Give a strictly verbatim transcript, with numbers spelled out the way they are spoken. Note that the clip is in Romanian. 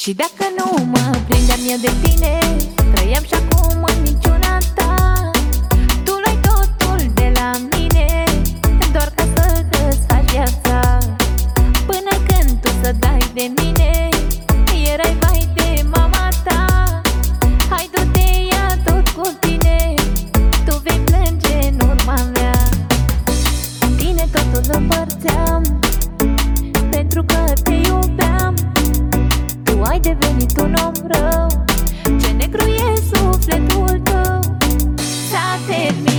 Și dacă nu mă prindeam eu de tine, trăiam și acum în minciuna ta. Tu luai totul de la mine, doar ca să desfaci viața. Până când tu să dai de mine, erai vai de mama ta. Hai du-te, ia tot cu tine, tu vei plânge în urma mea. Tine totul împărțeam, pentru că te iubeam. Tu ai devenit un om rău, ce negru e sufletul tău. S-a terminat.